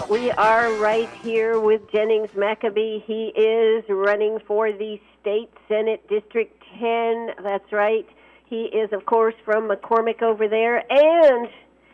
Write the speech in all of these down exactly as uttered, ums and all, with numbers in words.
we are right here with Jennings Maccabee. He is running for the State Senate District ten. That's right. He is, of course, from McCormick over there and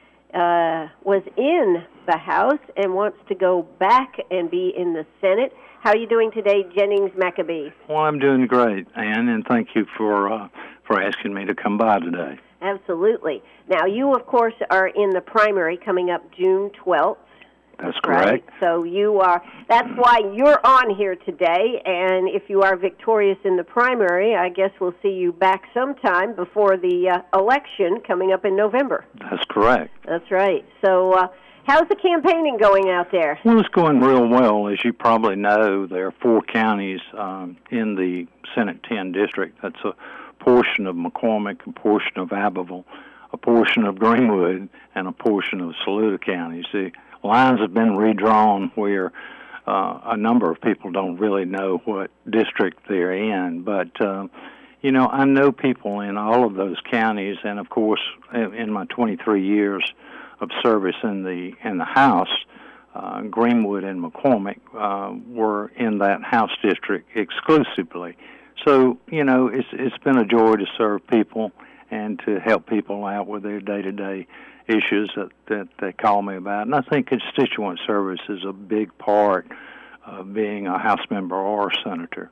uh, was in the House and wants to go back and be in the Senate. How are you doing today, Jennings Maccabee? Well, I'm doing great, Ann, and thank you for uh, for asking me to come by today. Absolutely. Now, you, of course, are in the primary coming up June twelfth. That's correct. Right? So you are, that's why you're on here today, and if you are victorious in the primary, I guess we'll see you back sometime before the uh, election coming up in November. That's correct. That's right. So uh, how's the campaigning going out there? Well, it's going real well. As you probably know, there are four counties um, in the Senate ten district. That's a portion of McCormick, a portion of Abbeville, a portion of Greenwood, and a portion of Saluda counties. The lines have been redrawn where uh, a number of people don't really know what district they're in. But, uh, you know, I know people in all of those counties, and, of course, in my twenty-three years of service in the in the House, uh, Greenwood and McCormick uh, were in that House district exclusively. So, you know, it's it's been a joy to serve people and to help people out with their day-to-day issues that, that they call me about. And I think constituent service is a big part of being a House member or a senator.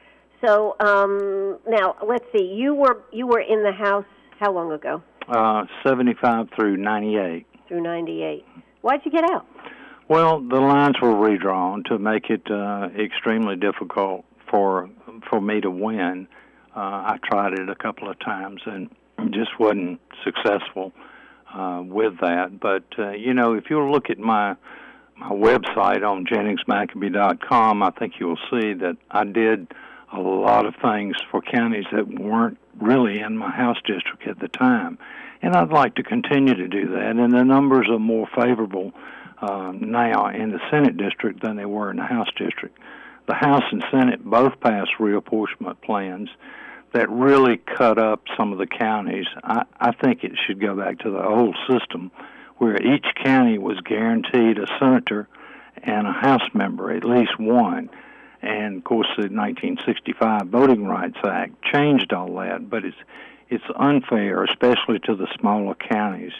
So, um, now, let's see. You were you were in the House how long ago? Uh, seventy-five through ninety-eight. Through ninety-eight. Why'd you get out? Well, the lines were redrawn to make it uh, extremely difficult for for me to win. Uh, I tried it a couple of times and just wasn't successful uh, with that. But, uh, you know, if you'll look at my my website on Jennings Maccabee dot com, I think you'll see that I did a lot of things for counties that weren't really in my House district at the time. And I'd like to continue to do that. And the numbers are more favorable uh, now in the Senate district than they were in the House district. The House and Senate both passed reapportionment plans that really cut up some of the counties. I, I think it should go back to the old system where each county was guaranteed a senator and a House member, at least one. And, of course, the nineteen sixty-five Voting Rights Act changed all that, but it's it's unfair, especially to the smaller counties,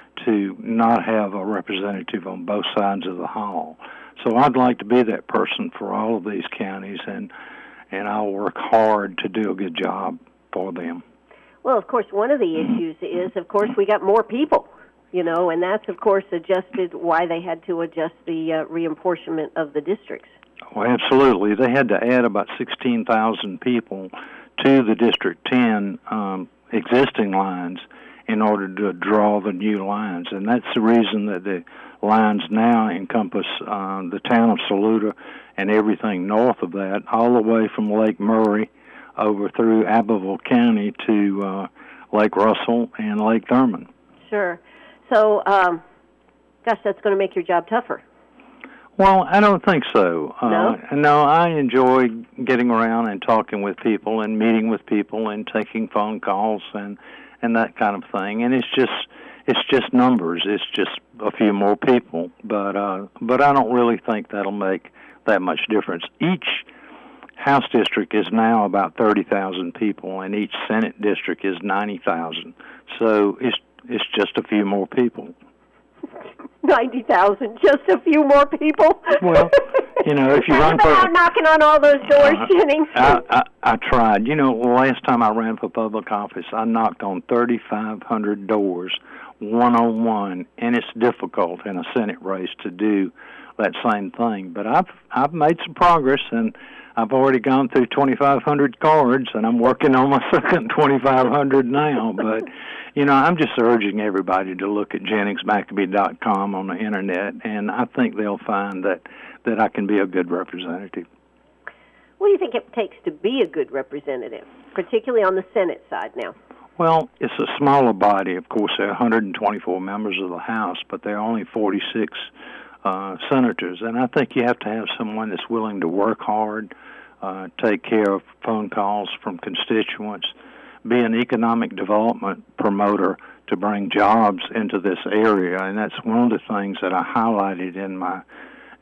to not have a representative on both sides of the hall. So I'd like to be that person for all of these counties, and and I'll work hard to do a good job for them. Well, of course, one of the issues is, of course, we got more people, you know, and that's, of course, adjusted why they had to adjust the uh, reapportionment of the districts. Oh, absolutely. They had to add about sixteen thousand people to the District ten um, existing lines in order to draw the new lines, and that's the reason that the lines now encompass uh, the town of Saluda and everything north of that, all the way from Lake Murray over through Abbeville County to uh, Lake Russell and Lake Thurmond. Sure. So, um, gosh, that's going to make your job tougher. Well, I don't think so. No? Uh, no, I enjoy getting around and talking with people and meeting with people and taking phone calls and, and that kind of thing. And it's just it's just numbers. It's just a few more people. But uh, but I don't really think that'll make that much difference. Each House district is now about thirty thousand people, and each Senate district is ninety thousand. So it's it's just a few more people. ninety thousand, just a few more people. Well, you know, if you run for... for... knocking on all those doors, uh, Jennings. I, I, I tried. You know, the last time I ran for public office, I knocked on thirty-five hundred doors, one-on-one, and it's difficult in a Senate race to do that same thing. But I've I've made some progress, and I've already gone through twenty-five hundred cards, and I'm working on my second twenty-five hundred now. But, you know, I'm just urging everybody to look at Jennings Maccabee dot com on the Internet, and I think they'll find that, that I can be a good representative. What do you think it takes to be a good representative, particularly on the Senate side now? Well, it's a smaller body. Of course, there are one hundred twenty-four members of the House, but there are only forty-six uh, senators. And I think you have to have someone that's willing to work hard, uh, take care of phone calls from constituents, be an economic development promoter to bring jobs into this area. And that's one of the things that I highlighted in my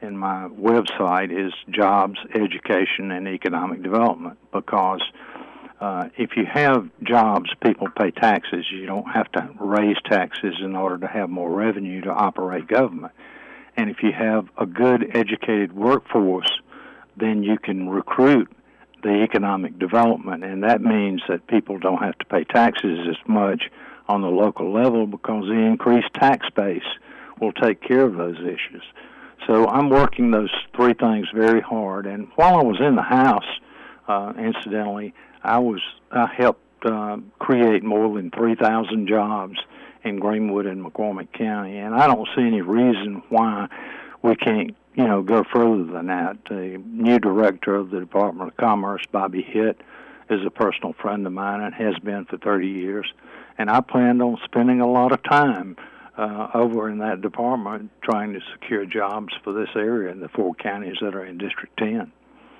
in my website is jobs, education, and economic development, because uh, if you have jobs, people pay taxes. You don't have to raise taxes in order to have more revenue to operate government. And if you have a good educated workforce, then you can recruit the economic development, and that means that people don't have to pay taxes as much on the local level, because the increased tax base will take care of those issues. So I'm working those three things very hard. And while I was in the House, uh, incidentally, I was I helped uh, create more than three thousand jobs in Greenwood and McCormick County, and I don't see any reason why we can't, you know, go further than that. The new director of the Department of Commerce, Bobby Hitt, is a personal friend of mine and has been for thirty years, and I planned on spending a lot of time uh, over in that department trying to secure jobs for this area in the four counties that are in District ten.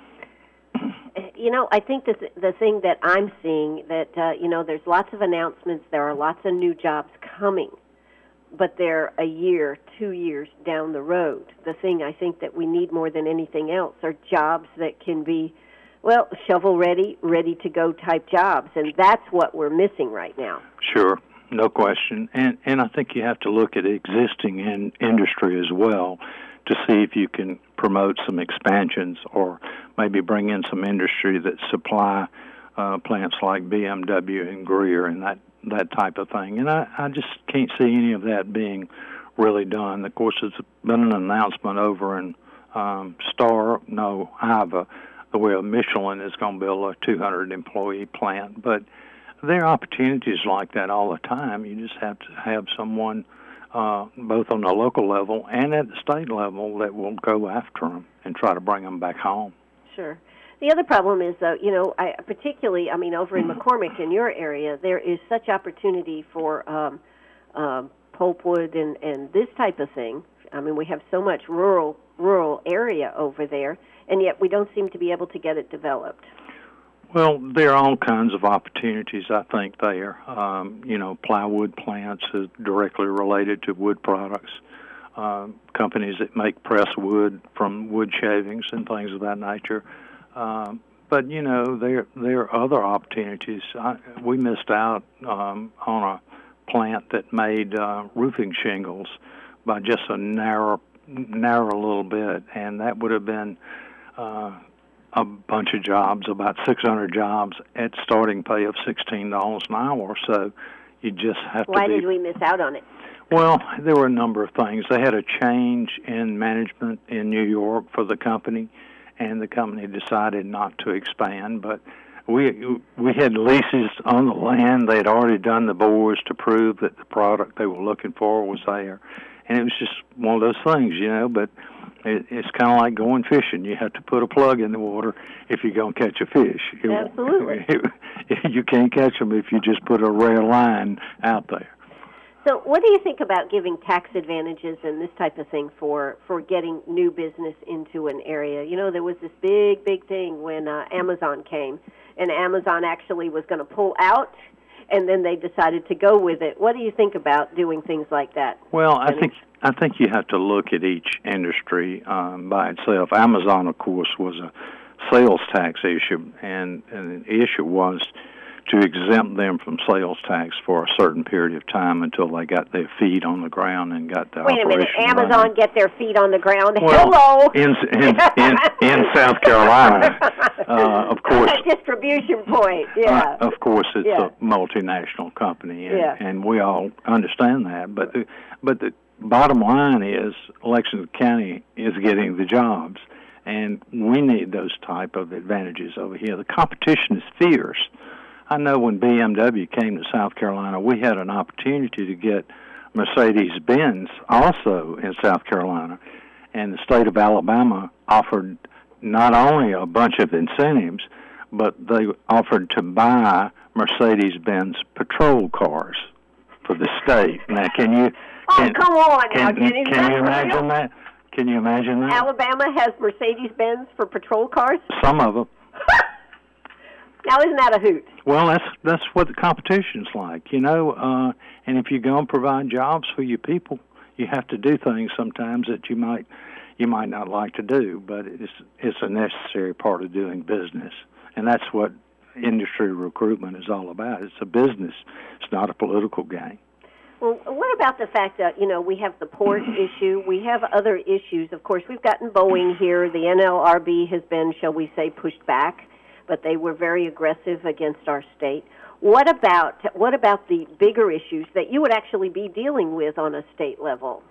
You know, I think the th- the thing that I'm seeing that, uh, you know, there's lots of announcements, there are lots of new jobs coming, but they're a year, two years down the road. The thing I think that we need more than anything else are jobs that can be, well, shovel-ready, ready-to-go type jobs, and that's what we're missing right now. Sure, no question. And and I think you have to look at existing in industry as well to see if you can promote some expansions or maybe bring in some industry that supply uh, plants like B M W and Greer and that, that type of thing. And I, I just can't see any of that being really done. Of course, there's been an announcement over in um, Star, no, Iowa, the way Michelin is going to build a two hundred employee plant. But there are opportunities like that all the time. You just have to have someone Uh, both on the local level and at the state level that will go after them and try to bring them back home. Sure. The other problem is, though, you know, I, particularly, I mean, over in McCormick, in your area, there is such opportunity for um, um, pulpwood and, and this type of thing. I mean, we have so much rural rural area over there, and yet we don't seem to be able to get it developed. Well, there are all kinds of opportunities, I think, there. Um, you know, plywood plants are directly related to wood products. Uh, companies that make press wood from wood shavings and things of that nature. Um, but, you know, there there are other opportunities. I, we missed out um, on a plant that made uh, roofing shingles by just a narrow, narrow little bit, and that would have been Uh, a bunch of jobs, about six hundred jobs at starting pay of sixteen dollars an hour. So you just have Why to be... did we miss out on it? Well, there were a number of things. They had a change in management in New York for the company, and the company decided not to expand. But we we had leases on the land. They had already done the bores to prove that the product they were looking for was there. And it was just one of those things, you know, but it, it's kind of like going fishing. You have to put a plug in the water if you're going to catch a fish. Absolutely. You can't catch them if you just put a rare line out there. So what do you think about giving tax advantages and this type of thing for, for getting new business into an area? You know, there was this big, big thing when uh, Amazon came, and Amazon actually was going to pull out, and then they decided to go with it. What do you think about doing things like that? Well, I think I think you have to look at each industry um, by itself. Amazon, of course, was a sales tax issue, and, and the issue was to exempt them from sales tax for a certain period of time until they got their feet on the ground and got the Wait a minute, Amazon running. Get their feet on the ground? Well, Hello! In, in, in, in South Carolina, uh, of course. A distribution point, yeah. Uh, of course, it's yeah. a multinational company, and, yeah. and we all understand that. But the, but the bottom line is Lexington County is getting the jobs, and we need those type of advantages over here. The competition is fierce. I know when B M W came to South Carolina, we had an opportunity to get Mercedes-Benz also in South Carolina, and the state of Alabama offered not only a bunch of incentives, but they offered to buy Mercedes-Benz patrol cars for the state. Now, can you... Can, oh, come on now, can, Jenny. Can you imagine that? Can you imagine that? Alabama has Mercedes-Benz for patrol cars? Some of them. Now, isn't that a hoot? Well, that's that's what the competition's like, you know. Uh, and if you're going to provide jobs for your people, you have to do things sometimes that you might you might not like to do, but it's it's a necessary part of doing business, and that's what industry recruitment is all about. It's a business. It's not a political game. Well, what about the fact that, you know, we have the port issue, we have other issues. Of course, we've gotten Boeing here. The N L R B has been, shall we say, pushed back, but they were very aggressive against our state. What about what about the bigger issues that you would actually be dealing with on a state level?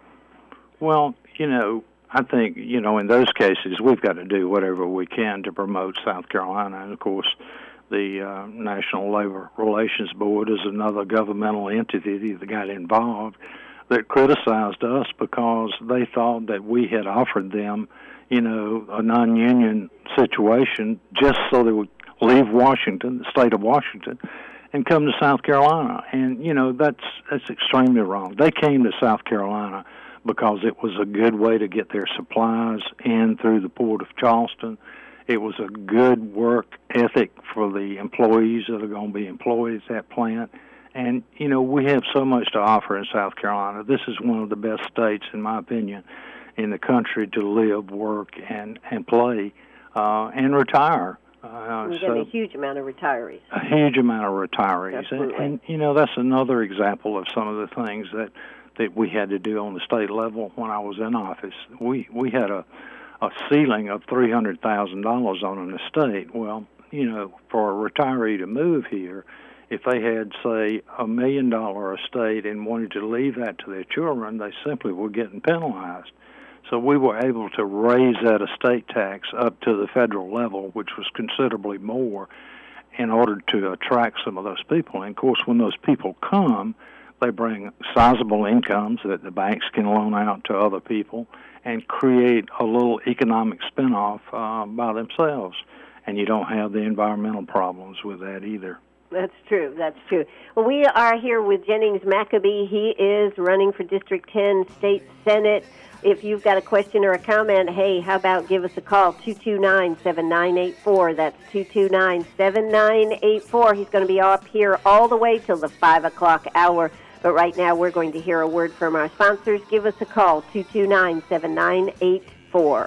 Well, you know, I think, you know, in those cases, we've got to do whatever we can to promote South Carolina. And, of course, the uh, National Labor Relations Board is another governmental entity that got involved that criticized us because they thought that we had offered them, you know, a non-union situation just so they would leave Washington, the state of Washington, and come to South Carolina. And, you know, that's that's extremely wrong. They came to South Carolina because it was a good way to get their supplies in through the port of Charleston. It was a good work ethic for the employees that are going to be employed at that plant. And, you know, we have so much to offer in South Carolina. This is one of the best states, in my opinion, in the country to live, work, and, and play, uh, and retire. Uh, we so, get a huge amount of retirees. A huge amount of retirees. Absolutely. And, and, you know, that's another example of some of the things that, that we had to do on the state level when I was in office. We we had a, a ceiling of three hundred thousand dollars on an estate. Well, you know, for a retiree to move here, if they had, say, a million dollar estate and wanted to leave that to their children, they simply were getting penalized. So we were able to raise that estate tax up to the federal level, which was considerably more, in order to attract some of those people. And, of course, when those people come, they bring sizable incomes that the banks can loan out to other people and create a little economic spinoff uh, by themselves. And you don't have the environmental problems with that either. That's true. That's true. Well, we are here with Jennings Maccabee. He is running for District ten State Senate. If you've got a question or a comment, hey, how about give us a call, two two nine, seven nine eight four. That's two two nine, seven nine eight four. He's going to be up here all the way till the five o'clock hour. But right now we're going to hear a word from our sponsors. Give us a call, two two nine, seven nine eight four.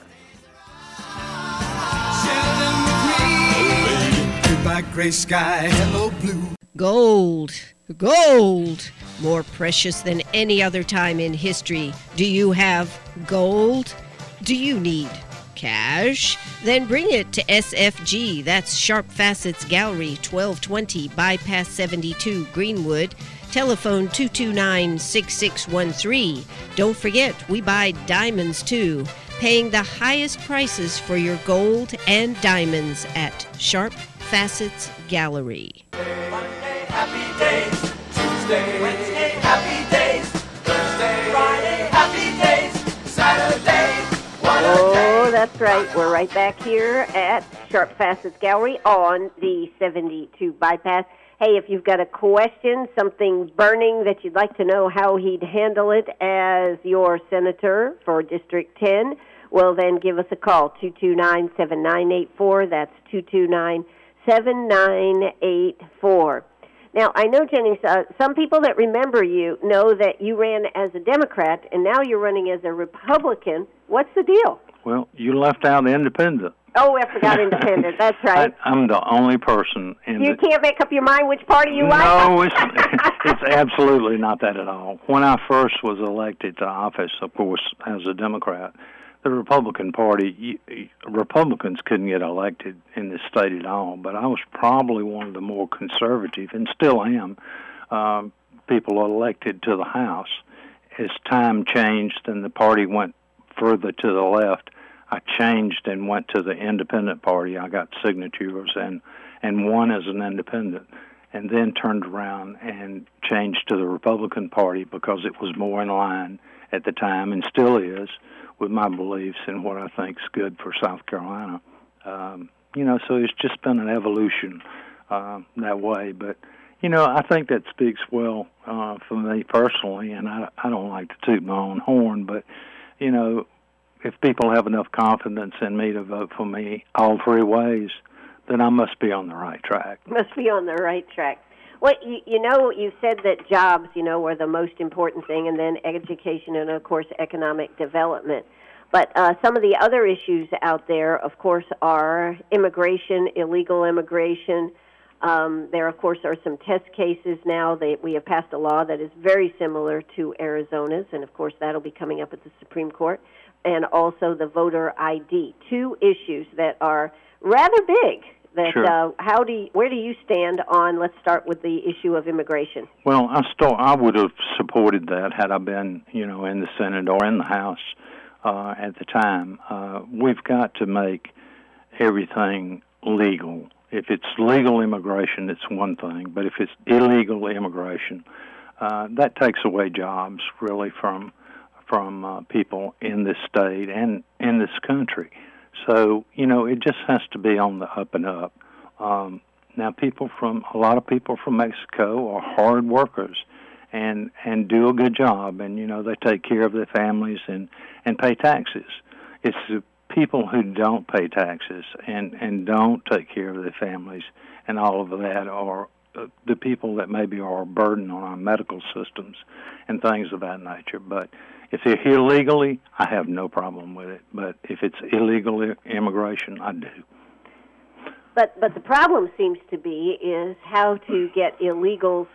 By gray sky, hello blue. Gold, gold, more precious than any other time in history. Do you have gold? Do you need cash? Then bring it to S F G. That's Sharp Facets Gallery, twelve twenty Bypass seventy-two, Greenwood. Telephone two two nine, six six one three. Don't forget, we buy diamonds too. Paying the highest prices for your gold and diamonds at Sharp Facets Gallery. Monday, happy days. Tuesday, Wednesday, happy days. Thursday, Friday, happy days. Saturday, what a Oh, day. that's right. We're right back here at Sharp Facets Gallery on the seventy-two Bypass. Hey, if you've got a question, something burning that you'd like to know how he'd handle it as your senator for District ten, well, then give us a call, two two nine, seven nine eight four. That's two two nine, seven nine eight four. Now, I know, Jennings, uh, some people that remember you know that you ran as a Democrat, and now you're running as a Republican. What's the deal? Well, you left out the independent. Oh, I forgot independent. That's right. I, I'm the only person in You the... can't make up your mind which party you like? No, it's, it's absolutely not that at all. When I first was elected to office, of course, as a Democrat, the Republican Party, you, Republicans couldn't get elected in this state at all, but I was probably one of the more conservative, and still am, um, people elected to the House. As time changed and the party went further to the left, I changed and went to the independent party. I got signatures and, and won as an independent, and then turned around and changed to the Republican Party because it was more in line at the time, and still is, with my beliefs and what I think is good for South Carolina. Um, you know, so it's just been an evolution uh, that way. But, you know, I think that speaks well uh, for me personally, and I, I don't like to toot my own horn, but, you know, if people have enough confidence in me to vote for me all three ways, then I must be on the right track. Must be on the right track. Well, you, you know, you said that jobs, you know, were the most important thing, and then education and, of course, economic development. But uh, some of the other issues out there, of course, are immigration, illegal immigration. Um, there, of course, are some test cases now. They, we have passed a law that is very similar to Arizona's, and, of course, that'll be coming up at the Supreme Court, and also the voter I D. Two issues that are rather big. That Sure. uh, how do you, where do you stand on? Let's start with the issue of immigration. Well, I still I would have supported that had I been, you know, in the Senate or in the House uh, at the time. Uh, we've got to make everything legal. If it's legal immigration, it's one thing, but if it's illegal immigration, uh, that takes away jobs really from from uh, people in this state and in this country. So, you know, it just has to be on the up and up. Um, now, people from, a lot of people from Mexico are hard workers and, and do a good job. And, you know, they take care of their families and, and pay taxes. It's the people who don't pay taxes and, and don't take care of their families and all of that are the people that maybe are a burden on our medical systems and things of that nature. But if they're here legally, I have no problem with it. But if it's illegal immigration, I do. But but the problem seems to be is how to get illegals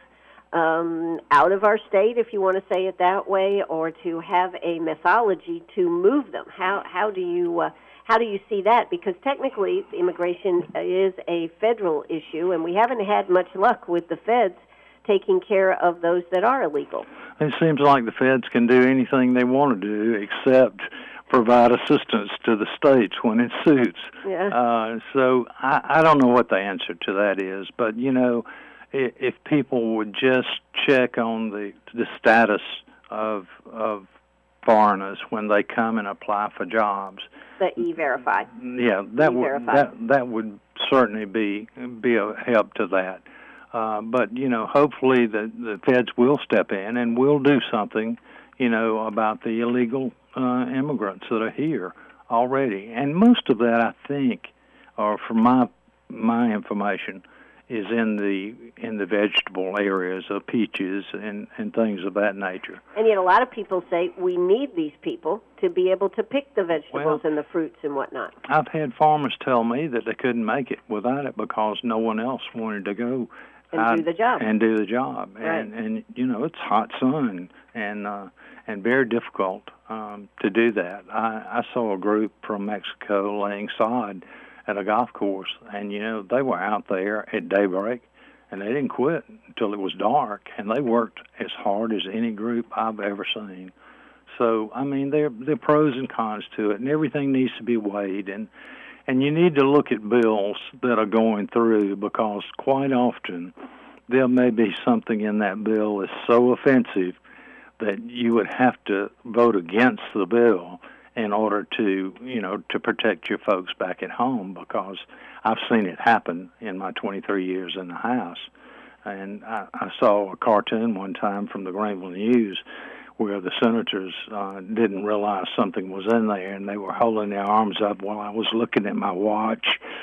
um, out of our state, if you want to say it that way, or to have a methodology to move them. How how do you uh, how do you see that? Because technically, immigration is a federal issue, and we haven't had much luck with the feds taking care of those that are illegal. It seems like the feds can do anything they want to do except provide assistance to the states when it suits. Yeah. Uh, so I, I don't know what the answer to that is, but, you know, if, if people would just check on the the status of of foreigners when they come and apply for jobs. The E-Verify. Yeah, that would E-Verify. that that would certainly be be a help to that. Uh, but, you know, hopefully the, the feds will step in and will do something, you know, about the illegal uh, immigrants that are here already. And most of that, I think, or from my my information, is in the in the vegetable areas of peaches and, and things of that nature. And yet a lot of people say we need these people to be able to pick the vegetables Well, and the fruits and whatnot. I've had farmers tell me that they couldn't make it without it because no one else wanted to go And out do the job. And do the job. Right. And, and you know, it's hot sun and uh, and very difficult um, to do that. I, I saw a group from Mexico laying sod at a golf course, and, you know, they were out there at daybreak, and they didn't quit until it was dark, and they worked as hard as any group I've ever seen. So, I mean, there there are pros and cons to it, and everything needs to be weighed, and And you need to look at bills that are going through because quite often there may be something in that bill that's so offensive that you would have to vote against the bill in order to, you know, to protect your folks back at home, because I've seen it happen in my twenty-three years in the House. And I, I saw a cartoon one time from the Greenville News where the senators uh, didn't realize something was in there, and they were holding their arms up while I was looking at my watch.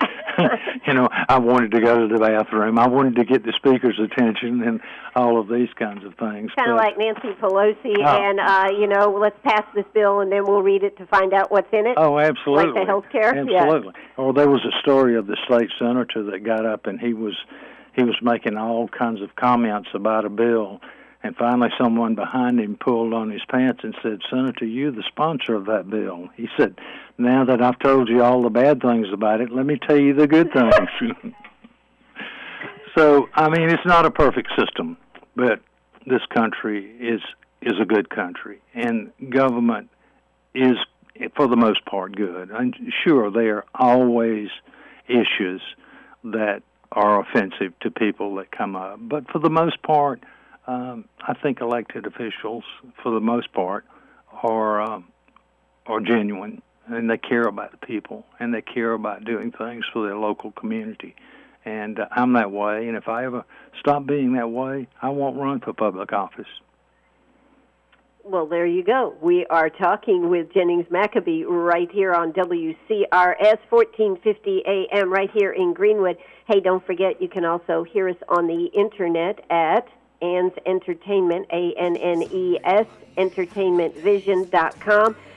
You know, I wanted to go to the bathroom. I wanted to get the speaker's attention and all of these kinds of things. Kind of But- like Nancy Pelosi, Oh. and, uh, you know, let's pass this bill and then we'll read it to find out what's in it. Oh, absolutely. Like the health care? Absolutely. Or there was a story of the state senator that got up and he was he was making all kinds of comments about a bill, and finally someone behind him pulled on his pants and said, "Senator, you're the sponsor of that bill." He said, "Now that I've told you all the bad things about it, let me tell you the good things." So, I mean, it's not a perfect system, but this country is is a good country, and government is, for the most part, good. And sure, there are always issues that are offensive to people that come up, but for the most part, um, I think elected officials, for the most part, are um, are genuine, and they care about the people, and they care about doing things for their local community. And uh, I'm that way, and if I ever stop being that way, I won't run for public office. Well, there you go. We are talking with Jennings Maccabee right here on W C R S, fourteen fifty A M, right here in Greenwood. Hey, don't forget, you can also hear us on the Internet at Ann's Entertainment, A N N E S, entertainment vision dot com.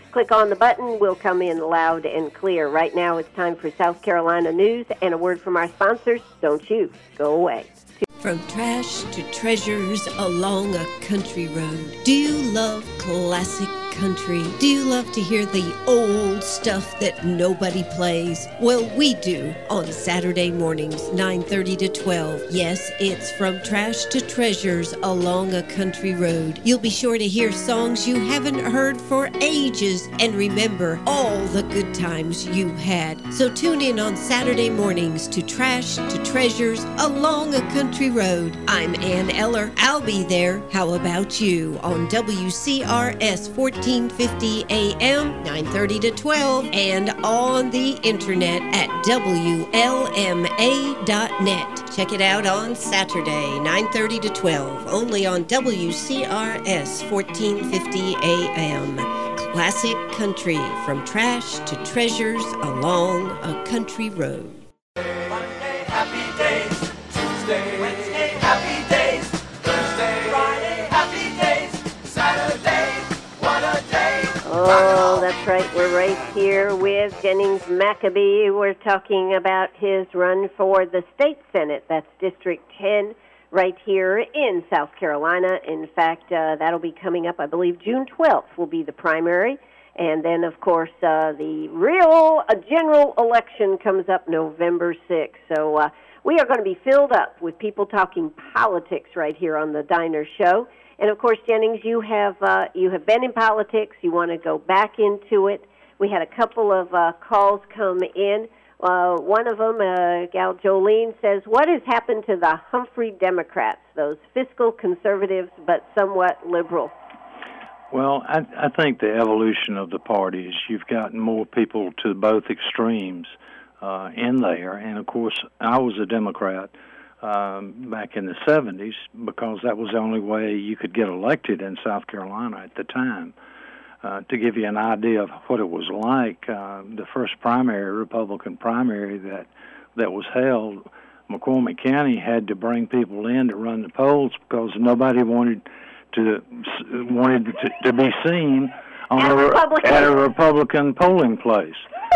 Click on the button. We'll come in loud and clear. Right now it's time for South Carolina news and a word from our sponsors. Don't you go away. From trash to treasures along a country road. Do you love classic country? Do you love to hear the old stuff that nobody plays? Well, we do on Saturday mornings, nine thirty to twelve. Yes, it's From Trash to Treasures Along a Country Road. You'll be sure to hear songs you haven't heard for ages and remember all the good times you had. So tune in on Saturday mornings to Trash to Treasures Along a Country Road. I'm Ann Eller. I'll be there. How about you on W C R S fourteen fifty A M, nine thirty to twelve, and on the internet at W L M A dot net. Check it out on Saturday, nine thirty to twelve, only on W C R S fourteen fifty A M. Classic country, from trash to treasures along a country road. Monday, happy days. Tuesday, Wednesday, happy days. Thursday, Friday, happy days. Saturday, what a day. Oh, that's right. We're right here with Jennings Maccabee. We're talking about his run for the state senate. That's District ten, right here in South Carolina. In fact, uh, that'll be coming up, I believe, June twelfth will be the primary. And then, of course, uh, the real uh, general election comes up November sixth. So uh, we are going to be filled up with people talking politics right here on the Diner Show. And, of course, Jennings, you have uh, you have been in politics. You want to go back into it. We had a couple of uh, calls come in. Uh, one of them, uh, Gal Jolene, says, what has happened to the Humphrey Democrats, those fiscal conservatives but somewhat liberal? Well, I, I think the evolution of the parties, you've gotten more people to both extremes uh, in there. And, of course, I was a Democrat um, back in the seventies because that was the only way you could get elected in South Carolina at the time. Uh, to give you an idea of what it was like, uh, the first primary, Republican primary that that was held, McCormick County had to bring people in to run the polls because nobody wanted to wanted to, to be seen on At a, Republican. at a Republican polling place.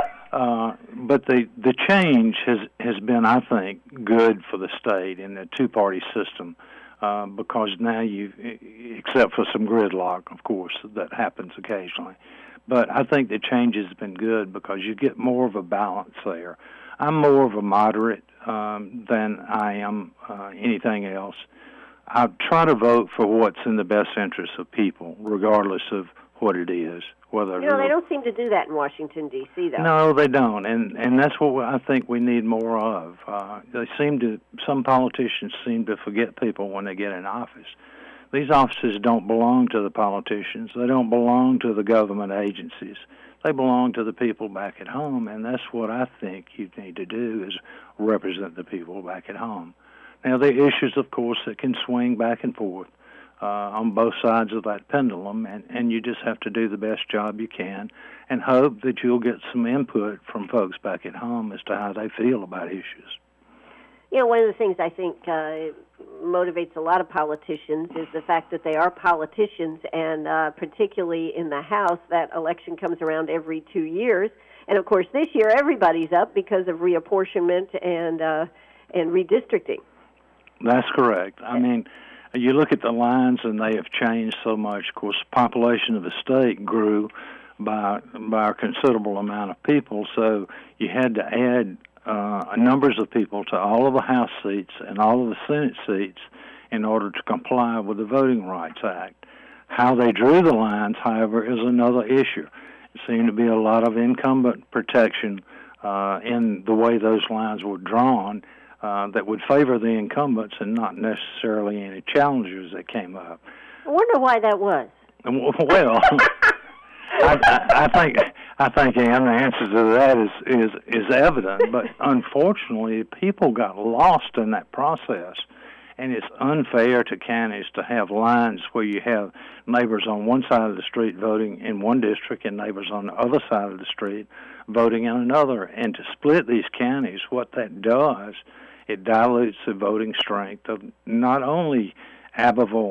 Uh, but the the change has has been, I think, good for the state in the two-party system. Uh, because now you, except for some gridlock, of course, that happens occasionally. But I think the change has been good because you get more of a balance there. I'm more of a moderate um, than I am uh, anything else. I try to vote for what's in the best interest of people, regardless of what it is. Whether You know, they don't seem to do that in Washington, D C, though. No, they don't, and and that's what I think we need more of. Uh, they seem to, some politicians seem to forget people when they get in office. These offices don't belong to the politicians. They don't belong to the government agencies. They belong to the people back at home, and that's what I think you need to do is represent the people back at home. Now, there are issues, of course, that can swing back and forth Uh, on both sides of that pendulum, and, and you just have to do the best job you can and hope that you'll get some input from folks back at home as to how they feel about issues. You know, one of the things I think uh, motivates a lot of politicians is the fact that they are politicians, and uh, particularly in the House, that election comes around every two years. And, of course, this year everybody's up because of reapportionment and, uh, and redistricting. That's correct. I mean, you look at the lines, and they have changed so much. Of course, the population of the state grew by by a considerable amount of people, so you had to add uh, numbers of people to all of the House seats and all of the Senate seats in order to comply with the Voting Rights Act. How they drew the lines, however, is another issue. It seemed to be a lot of incumbent protection uh, in the way those lines were drawn, Uh, that would favor the incumbents and not necessarily any challengers that came up. I wonder why that was. Well, I, I, I think I think Ann, the answer to that is, is is evident. But unfortunately, people got lost in that process, and it's unfair to counties to have lines where you have neighbors on one side of the street voting in one district and neighbors on the other side of the street voting in another. And to split these counties, what that does, it dilutes the voting strength of not only Abbeville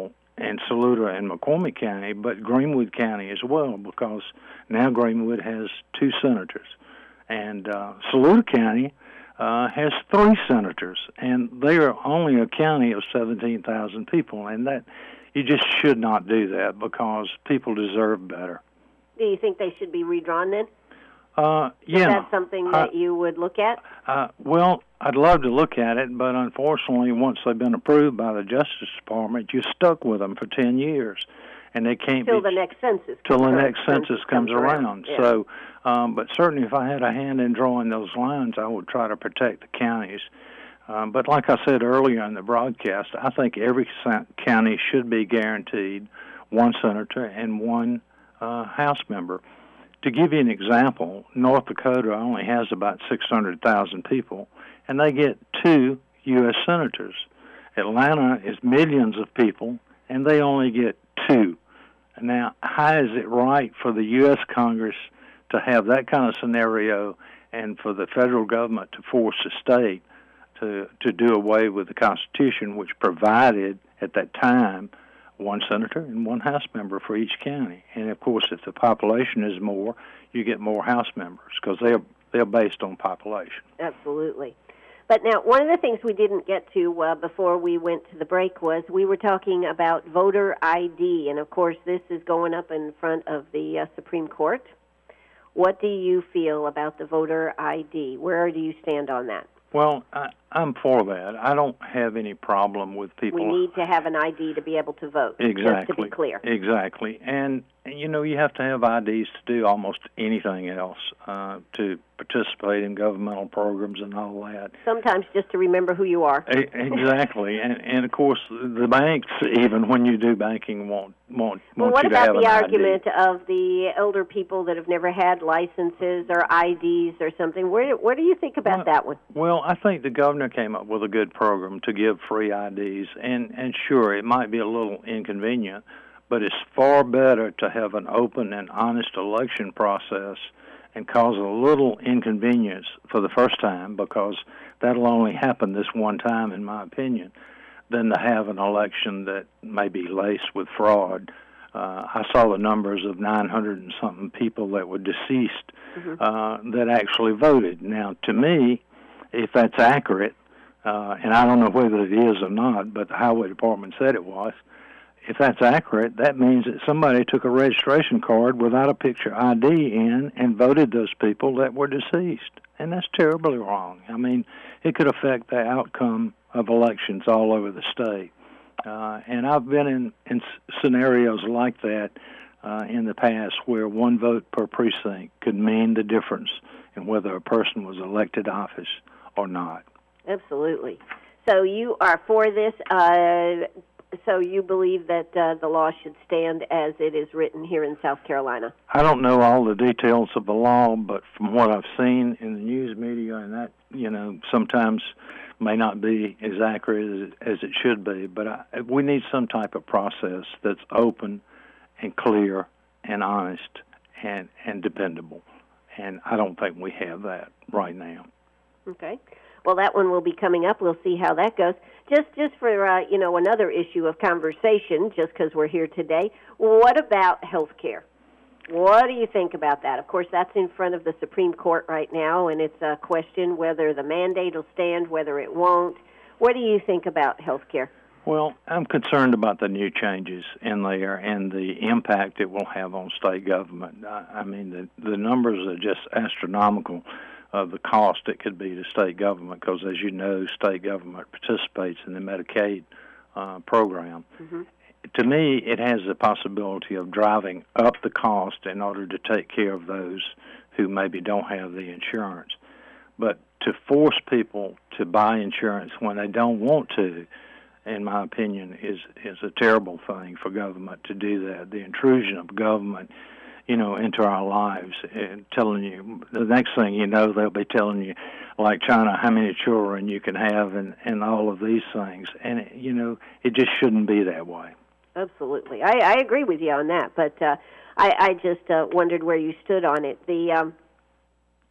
and Saluda and McCormick County, but Greenwood County as well, because now Greenwood has two senators. And uh, Saluda County uh, has three senators, and they are only a county of seventeen thousand people, and that you just should not do that because people deserve better. Do you think they should be redrawn then? Uh, yeah. Is that something that I, you would look at? Uh, well, I'd love to look at it, but unfortunately, once they've been approved by the Justice Department, you're stuck with them for ten years, and they can't till be... the next census. Till the comes, next census comes, comes around. around. Yeah. So, um, but certainly if I had a hand in drawing those lines, I would try to protect the counties. Um, but like I said earlier in the broadcast, I think every county should be guaranteed one senator and one uh, House member. To give you an example, North Dakota only has about six hundred thousand people, and they get two U S senators. Atlanta is millions of people, and they only get two. Now, how is it right for the U S Congress to have that kind of scenario and for the federal government to force a state to, to do away with the Constitution, which provided at that time one senator and one House member for each county? And, of course, if the population is more, you get more House members because they're, they're based on population. Absolutely. But now, one of the things we didn't get to uh, before we went to the break was we were talking about voter I D. And, of course, this is going up in front of the uh, Supreme Court. What do you feel about the voter I D? Where do you stand on that? Well, I, I'm for that. I don't have any problem with people. We need to have an I D to be able to vote. Exactly. Just to be clear. Exactly. And, you know, you have to have I Ds to do almost anything else, uh, to participate in governmental programs and all that. Sometimes just to remember who you are. A- exactly. and, and, of course, the banks, even when you do banking, won't, won't well, want what you to about have the an argument I D. of the elder people that have never had licenses or I Ds or something? Where, what do you think about well, that one? Well, I think the governor came up with a good program to give free I Ds, and, and sure, it might be a little inconvenient, but it's far better to have an open and honest election process and cause a little inconvenience for the first time, because that'll only happen this one time, in my opinion, than to have an election that may be laced with fraud. Uh, I saw the numbers of nine hundred and something people that were deceased mm-hmm. uh, that actually voted. Now, to me, if that's accurate, uh, and I don't know whether it is or not, but the Highway Department said it was, if that's accurate, that means that somebody took a registration card without a picture I D in and voted those people that were deceased. And that's terribly wrong. I mean, it could affect the outcome of elections all over the state. Uh, and I've been in, in scenarios like that uh, in the past where one vote per precinct could mean the difference in whether a person was elected office or not. Absolutely. So you are for this. Uh, so you believe that uh, the law should stand as it is written here in South Carolina? I don't know all the details of the law, but from what I've seen in the news media, and that, you know, sometimes may not be as accurate as, as it should be, but I, we need some type of process that's open and clear and honest and, and dependable. And I don't think we have that right now. Okay. Well, that one will be coming up. We'll see how that goes. Just just for, uh, you know, another issue of conversation, just because we're here today, what about health care? What do you think about that? Of course, that's in front of the Supreme Court right now, and it's a question whether the mandate will stand, whether it won't. What do you think about health care? Well, I'm concerned about the new changes in there and the impact it will have on state government. I, I mean, the, the numbers are just astronomical of the cost it could be to state government, because, as you know, state government participates in the Medicaid uh, program. Mm-hmm. To me, it has the possibility of driving up the cost in order to take care of those who maybe don't have the insurance. But to force people to buy insurance when they don't want to, in my opinion, is, is a terrible thing for government to do that. The intrusion of government, you know, into our lives, and telling you, the next thing you know, they'll be telling you, like China, how many children you can have and, and all of these things. And, it, you know, it just shouldn't be that way. Absolutely. I, I agree with you on that, but uh, I, I just uh, wondered where you stood on it. The um,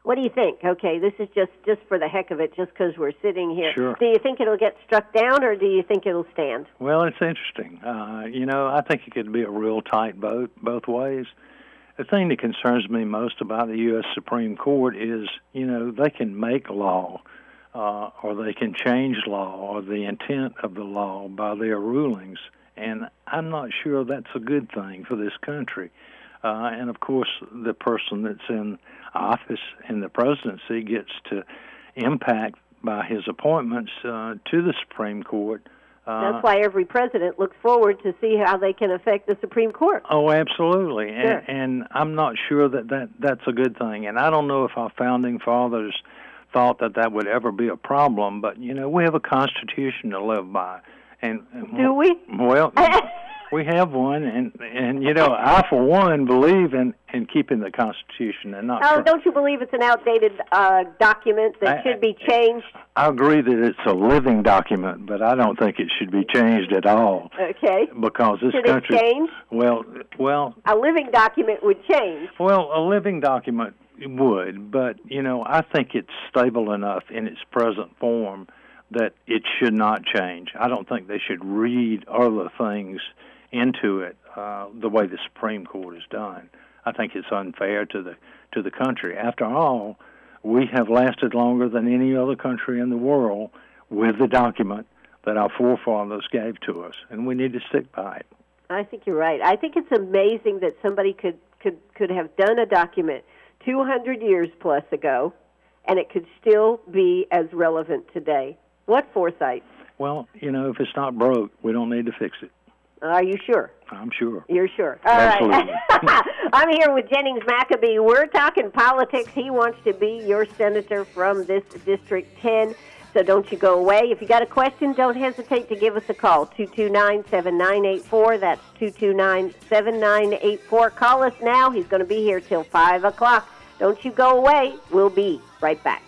What do you think? Okay, this is just, just for the heck of it, just because we're sitting here. Sure. Do you think it'll get struck down, or do you think it'll stand? Well, it's interesting. Uh, you know, I think it could be a real tight vote both ways. The thing that concerns me most about the U S Supreme Court is, you know, they can make law uh, or they can change law or the intent of the law by their rulings, and I'm not sure that's a good thing for this country. Uh, and, of course, the person that's in office in the presidency gets to impact by his appointments uh, to the Supreme Court. Uh, That's why every president looks forward to see how they can affect the Supreme Court. Oh, absolutely. Sure. And, and I'm not sure that, that that's a good thing. And I don't know if our founding fathers thought that that would ever be a problem, but, you know, we have a Constitution to live by. And, and Do we? Well, we have one, and, and you know, I, for one, believe in, in keeping the Constitution and not... Oh, don't you believe it's an outdated uh, document that I, should be changed? I agree that it's a living document, but I don't think it should be changed at all. Okay. Because this Should country... it change? Well, well... A living document would change. Well, a living document would, but, you know, I think it's stable enough in its present form that it should not change. I don't think they should read other things into it uh, the way the Supreme Court has done. I think it's unfair to the to the country. After all, we have lasted longer than any other country in the world with the document that our forefathers gave to us, and we need to stick by it. I think you're right. I think it's amazing that somebody could, could, could have done a document two hundred years plus ago, and it could still be as relevant today. What foresight? Well, you know, if it's not broke, we don't need to fix it. Are you sure? I'm sure. You're sure. All Absolutely. right. I'm here with Jennings Maccabee. We're talking politics. He wants to be your senator from this District ten. So don't you go away. If you got a question, don't hesitate to give us a call. two two nine, seven nine eight four. That's two two nine, seven nine eight four. Call us now. He's going to be here till five o'clock. Don't you go away. We'll be right back.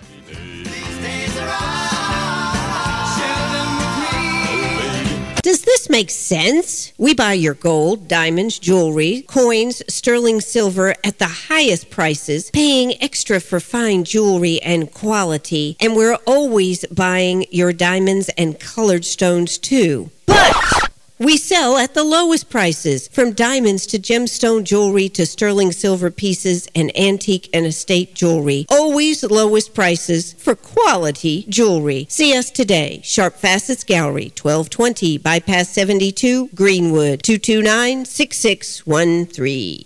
Does this make sense? We buy your gold, diamonds, jewelry, coins, sterling silver at the highest prices, paying extra for fine jewelry and quality, and we're always buying your diamonds and colored stones too. But we sell at the lowest prices, from diamonds to gemstone jewelry to sterling silver pieces and antique and estate jewelry. Always lowest prices for quality jewelry. See us today. Sharp Facets Gallery, twelve twenty Bypass seventy-two, Greenwood, two two nine, six six one three.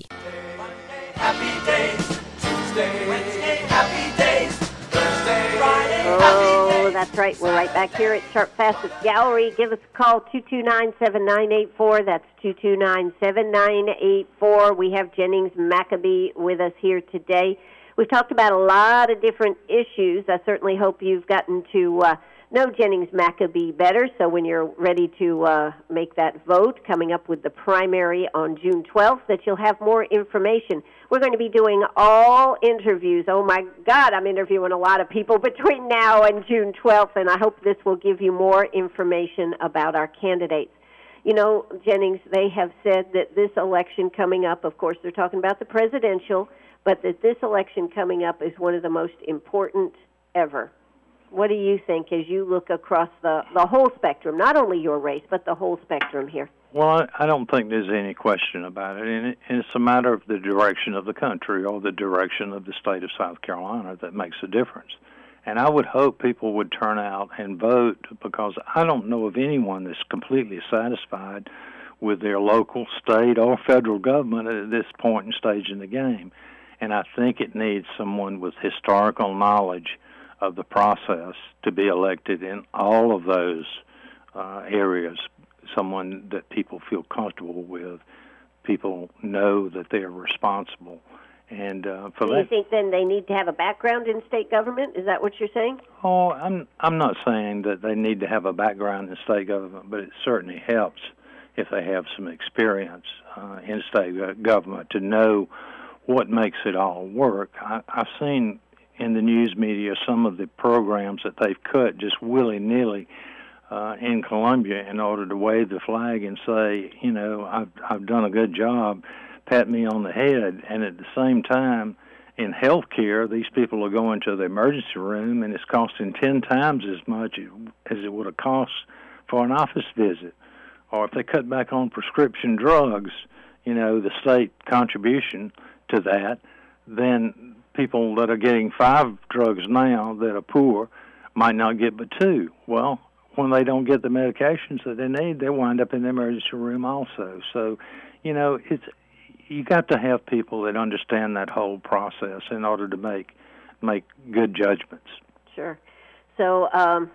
Happy days, Tuesday, Wednesday, happy days, Thursday, Friday, happy days. Oh, that's right. We're right back here at Sharp Facets Gallery. Give us a call, two two nine, seven nine eight four. That's two two nine, seven nine eight four. We have Jennings Maccabee with us here today. We've talked about a lot of different issues. I certainly hope you've gotten to uh, know Jennings Maccabee better, so when you're ready to uh, make that vote, coming up with the primary on June twelfth, that you'll have more information. We're going to be doing all interviews. Oh, my God, I'm interviewing a lot of people between now and June twelfth, and I hope this will give you more information about our candidates. You know, Jennings, they have said that this election coming up, of course, they're talking about the presidential, but that this election coming up is one of the most important ever. What do you think as you look across the, the whole spectrum, not only your race, but the whole spectrum here? Well, I don't think there's any question about it. And it's a matter of the direction of the country or the direction of the state of South Carolina that makes a difference. And I would hope people would turn out and vote, because I don't know of anyone that's completely satisfied with their local, state, or federal government at this point and stage in the game. And I think it needs someone with historical knowledge of the process to be elected in all of those uh, areas, someone that people feel comfortable with, people know that they're responsible. And uh, for Do that, you think then they need to have a background in state government? Is that what you're saying? Oh, I'm I'm not saying that they need to have a background in state government, but it certainly helps if they have some experience uh, in state government to know what makes it all work. I, I've seen in the news media some of the programs that they've cut just willy-nilly uh, in Columbia in order to wave the flag and say, you know, I've I've done a good job, pat me on the head, and at the same time in health care, these people are going to the emergency room, and it's costing ten times as much as it would have cost for an office visit. Or if they cut back on prescription drugs, you know, the state contribution to that, then people that are getting five drugs now that are poor might not get but two. Well, when they don't get the medications that they need, they wind up in the emergency room also. So, you know, it's you got to have people that understand that whole process in order to make make good judgments. Sure. So um,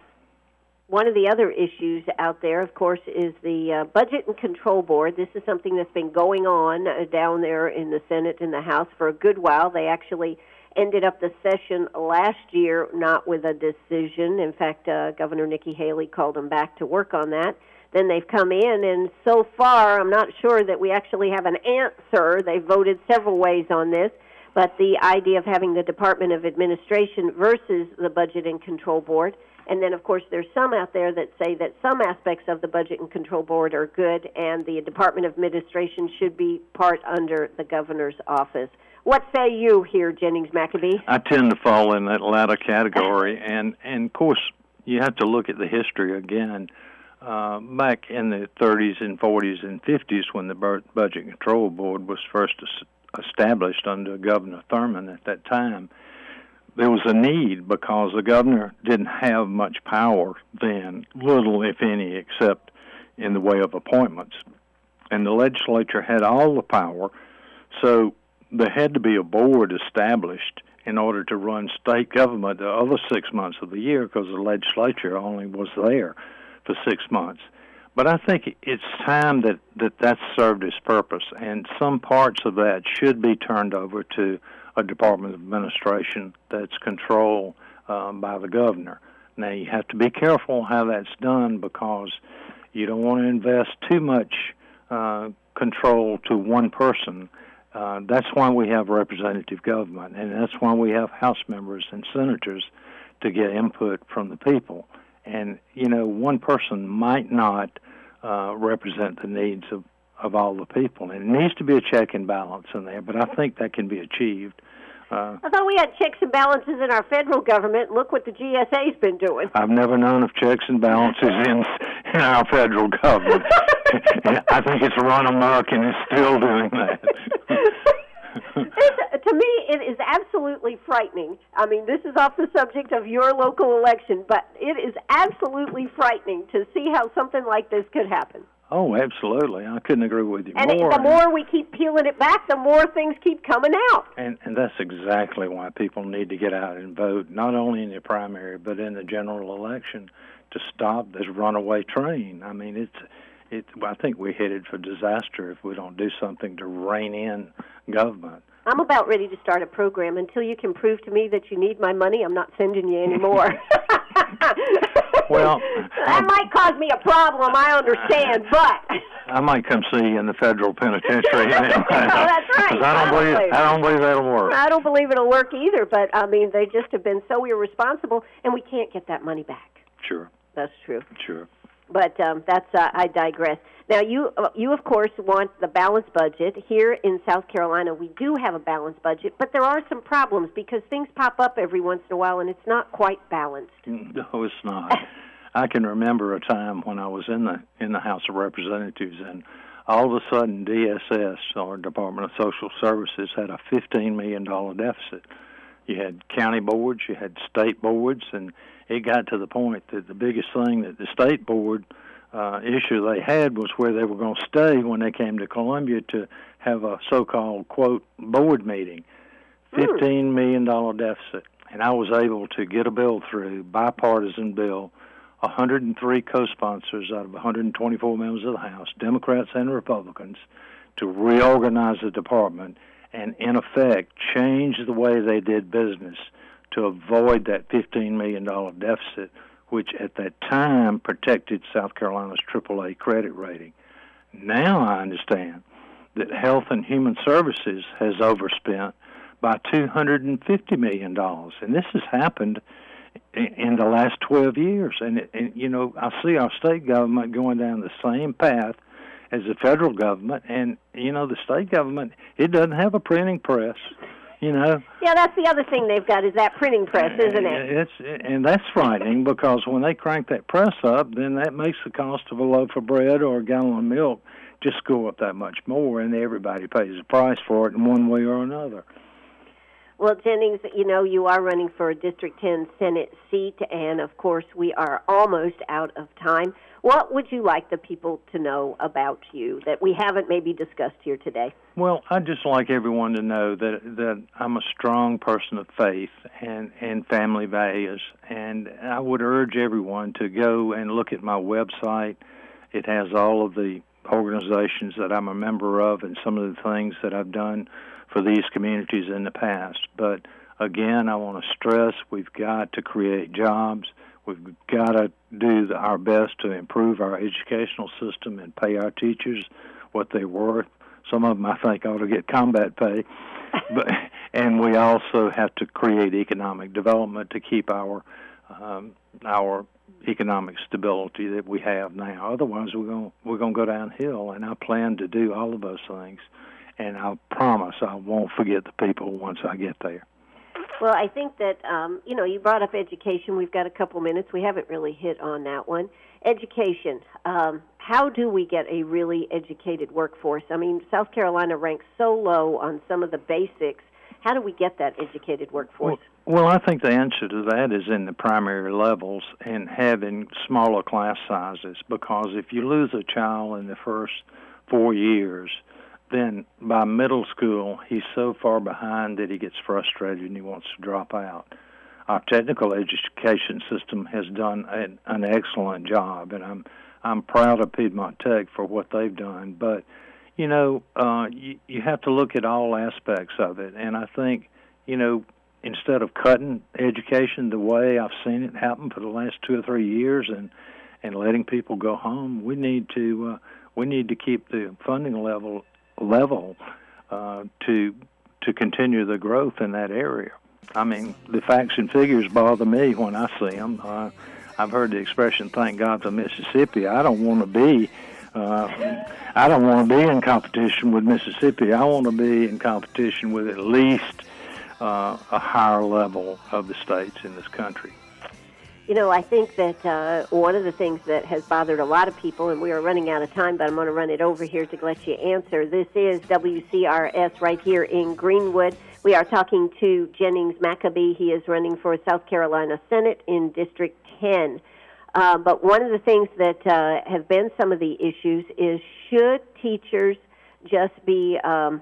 one of the other issues out there, of course, is the uh, Budget and Control Board. This is something that's been going on uh, down there in the Senate and the House for a good while. They actually ended up the session last year not with a decision. In fact, uh, Governor Nikki Haley called them back to work on that. Then they've come in, and so far I'm not sure that we actually have an answer. They voted several ways on this, but the idea of having the Department of Administration versus the Budget and Control Board. And then, of course, there's some out there that say that some aspects of the Budget and Control Board are good, and the Department of Administration should be part under the governor's office. What say you here, Jennings Maccabee? I tend to fall in that latter category, and, and of course, you have to look at the history again. Uh, back in the thirties and forties and fifties, when the Budget and Control Board was first established under Governor Thurman at that time, there was a need because the governor didn't have much power then, little if any, except in the way of appointments. And the legislature had all the power, so there had to be a board established in order to run state government the other six months of the year because the legislature only was there for six months. But I think it's time that, that that's served its purpose, and some parts of that should be turned over to a Department of Administration that's controlled um, by the governor. Now, you have to be careful how that's done because you don't want to invest too much uh, control to one person. Uh, that's why we have representative government, and that's why we have House members and senators to get input from the people. And, you know, one person might not uh, represent the needs of, of all the people. And it needs to be a check and balance in there, but I think that can be achieved. Uh, I thought we had checks and balances in our federal government. Look what the G S A's been doing. I've never known of checks and balances in, in our federal government. I think it's run amok and it's still doing that. It's, to me, it is absolutely frightening. I mean, this is off the subject of your local election, but it is absolutely frightening to see how something like this could happen. Oh, absolutely. I couldn't agree with you and more. And the more we keep peeling it back, the more things keep coming out. And, and that's exactly why people need to get out and vote, not only in the primary, but in the general election, to stop this runaway train. I mean, it's... It, I think we're headed for disaster if we don't do something to rein in government. I'm about ready to start a program. Until you can prove to me that you need my money, I'm not sending you anymore. Well, that um, might cause me a problem, I understand, but... I might come see you in the federal penitentiary. No, that's right. Because I don't believe I don't believe that'll work. I don't believe it'll work either, but, I mean, they just have been so irresponsible, and we can't get that money back. Sure. That's true. Sure. But um, that's uh, I digress. Now, you, uh, you of course, want the balanced budget. Here in South Carolina, we do have a balanced budget, but there are some problems because things pop up every once in a while, and it's not quite balanced. No, it's not. I can remember a time when I was in the in the House of Representatives, and all of a sudden D S S, or Department of Social Services, had a fifteen million dollars deficit. You had county boards, you had state boards, and it got to the point that the biggest thing that the state board uh, issue they had was where they were going to stay when they came to Columbia to have a so-called, quote, board meeting. fifteen million dollars deficit. And I was able to get a bill through, bipartisan bill, one hundred three co-sponsors out of one hundred twenty-four members of the House, Democrats and Republicans, to reorganize the department and, in effect, change the way they did business to avoid that fifteen million dollars deficit, which at that time protected South Carolina's triple A credit rating. Now I understand that Health and Human Services has overspent by two hundred fifty million dollars, and this has happened in, in the last twelve years. And, it, and, you know, I see our state government going down the same path as the federal government, and, you know, the state government, it doesn't have a printing press. You know. Yeah, that's the other thing they've got is that printing press, isn't it? It's and that's frightening because when they crank that press up, then that makes the cost of a loaf of bread or a gallon of milk just go up that much more, and everybody pays the price for it in one way or another. Well, Jennings, you know, you are running for a District ten Senate seat, and of course we are almost out of time. What would you like the people to know about you that we haven't maybe discussed here today? Well, I'd just like everyone to know that that I'm a strong person of faith and, and family values, and I would urge everyone to go and look at my website. It has all of the organizations that I'm a member of and some of the things that I've done for these communities in the past. But again, I want to stress we've got to create jobs. We've got to do the, our best to improve our educational system and pay our teachers what they're worth. Some of them, I think, ought to get combat pay. but And we also have to create economic development to keep our um, our economic stability that we have now. Otherwise, we're going we're going to go downhill. And I plan to do all of those things. And I promise I won't forget the people once I get there. Well, I think that, um, you know, you brought up education. We've got a couple minutes. We haven't really hit on that one. Education. Um, how do we get a really educated workforce? I mean, South Carolina ranks so low on some of the basics. How do we get that educated workforce? Well, well, I think the answer to that is in the primary levels and having smaller class sizes, because if you lose a child in the first four years, then by middle school, he's so far behind that he gets frustrated and he wants to drop out. Our technical education system has done an, an excellent job, and I'm I'm proud of Piedmont Tech for what they've done. But, you know, uh, you, you have to look at all aspects of it. And I think, you know, instead of cutting education the way I've seen it happen for the last two or three years and, and letting people go home, we need to uh, we need to keep the funding level level uh, to to continue the growth in that area. I mean, the facts and figures bother me when I see them. Uh, I've heard the expression, thank God for Mississippi. I don't want to be uh, I don't want to be in competition with Mississippi. I want to be in competition with at least uh, a higher level of the states in this country. You know, I think that uh, one of the things that has bothered a lot of people, and we are running out of time, but I'm going to run it over here to let you answer. This is W C R S right here in Greenwood. We are talking to Jennings Maccabee. He is running for South Carolina Senate in District ten. Uh, but one of the things that uh, have been some of the issues is, should teachers just be, um,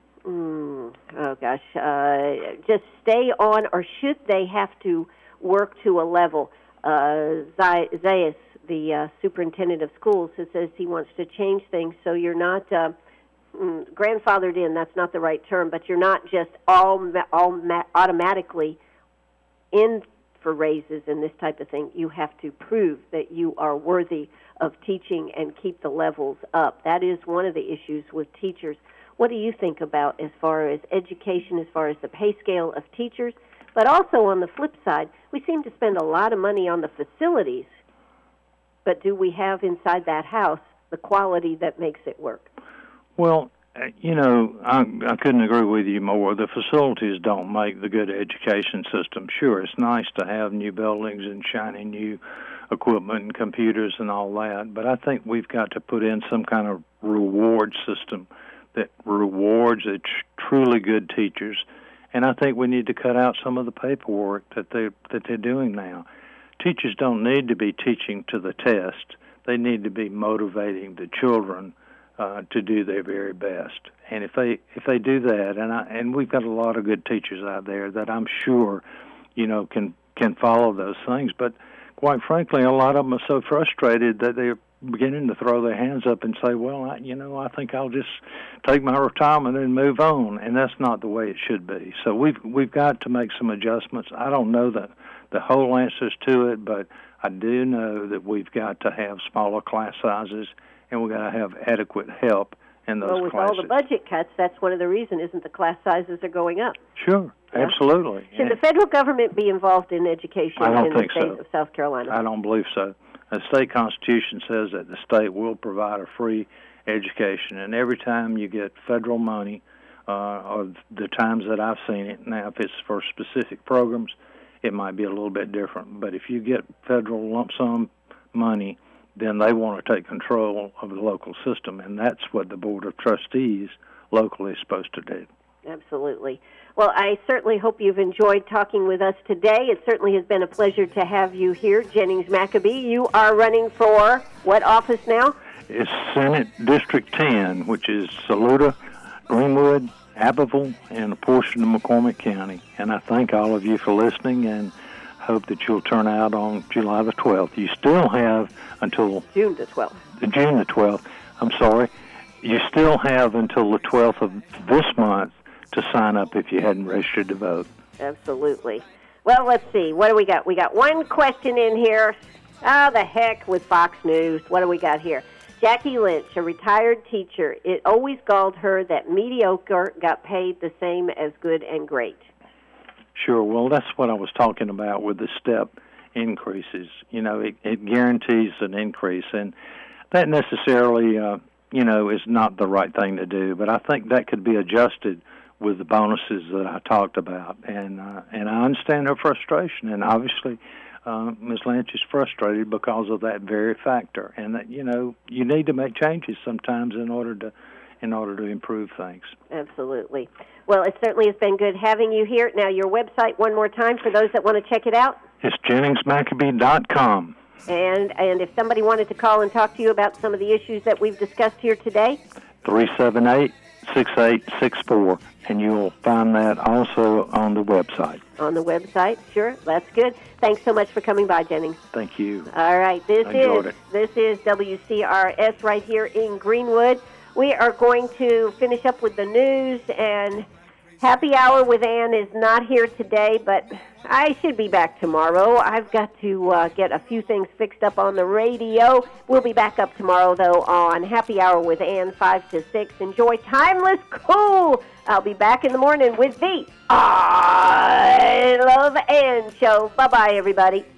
mm, oh gosh, uh, just stay on, or should they have to work to a level? Uh, Zayas, the uh, superintendent of schools, has says he wants to change things so you're not uh, mm, grandfathered in. That's not the right term, but you're not just all all ma- automatically in for raises and this type of thing. You have to prove that you are worthy of teaching and keep the levels up. That is one of the issues with teachers. What do you think about as far as education, as far as the pay scale of teachers? But also on the flip side, we seem to spend a lot of money on the facilities, but do we have inside that house the quality that makes it work? Well, you know, I, I couldn't agree with you more. The facilities don't make the good education system. Sure, it's nice to have new buildings and shiny new equipment and computers and all that, but I think we've got to put in some kind of reward system that rewards the tr- truly good teachers. And I think we need to cut out some of the paperwork that they that they're doing now. Teachers don't need to be teaching to the test. They need to be motivating the children uh, to do their very best. And if they if they do that, and I, and we've got a lot of good teachers out there that I'm sure, you know, can can follow those things. But quite frankly, a lot of them are so frustrated that they're beginning to throw their hands up and say, well, I, you know, I think I'll just take my retirement and move on, and that's not the way it should be. So we've we've got to make some adjustments. I don't know the, the whole answers to it, but I do know that we've got to have smaller class sizes, and we've got to have adequate help in those well, with classes. all the budget cuts, that's one of the reasons, isn't the class sizes are going up? Sure, yeah. Absolutely. Should yeah. the federal government be involved in education I don't in the think state so. of South Carolina? I don't believe so. The state constitution says that the state will provide a free education, and every time you get federal money uh, of the times that I've seen it. Now, if it's for specific programs, it might be a little bit different. But if you get federal lump sum money, then they want to take control of the local system, and that's what the Board of Trustees locally is supposed to do. Absolutely. Well, I certainly hope you've enjoyed talking with us today. It certainly has been a pleasure to have you here, Jennings Maccabee. You are running for what office now? It's Senate District ten, which is Saluda, Greenwood, Abbeville, and a portion of McCormick County. And I thank all of you for listening and hope that you'll turn out on July the twelfth. You still have until... June the twelfth. June the twelfth. I'm sorry. You still have until the twelfth of this month to sign up if you hadn't registered to vote. Absolutely. Well, let's see. What do we got? We got one question in here. Oh, the heck with Fox News. What do we got here? Jackie Lynch, a retired teacher. It always galled her that mediocre got paid the same as good and great. Sure. Well, that's what I was talking about with the step increases. You know, it, it guarantees an increase, and that necessarily, uh, you know, is not the right thing to do. But I think that could be adjusted with the bonuses that I talked about, and uh, and I understand her frustration, and obviously uh, Miz Lynch is frustrated because of that very factor, and that, you know, you need to make changes sometimes in order to in order to improve things. Absolutely. Well, it certainly has been good having you here. Now, your website one more time for those that want to check it out. It's Jennings Maccabee dot com. And and if somebody wanted to call and talk to you about some of the issues that we've discussed here today, three seven eight, six eight six four, and you'll find that also on the website. On the website, sure. That's good. Thanks so much for coming by, Jennings. Thank you. All right, this I enjoyed is it. this is W C R S right here in Greenwood. We are going to finish up with the news, and Happy Hour with Ann is not here today, but I should be back tomorrow. I've got to uh, get a few things fixed up on the radio. We'll be back up tomorrow, though, on Happy Hour with Ann, five to six. Enjoy Timeless Cool. I'll be back in the morning with the I Love Ann show. Bye-bye, everybody.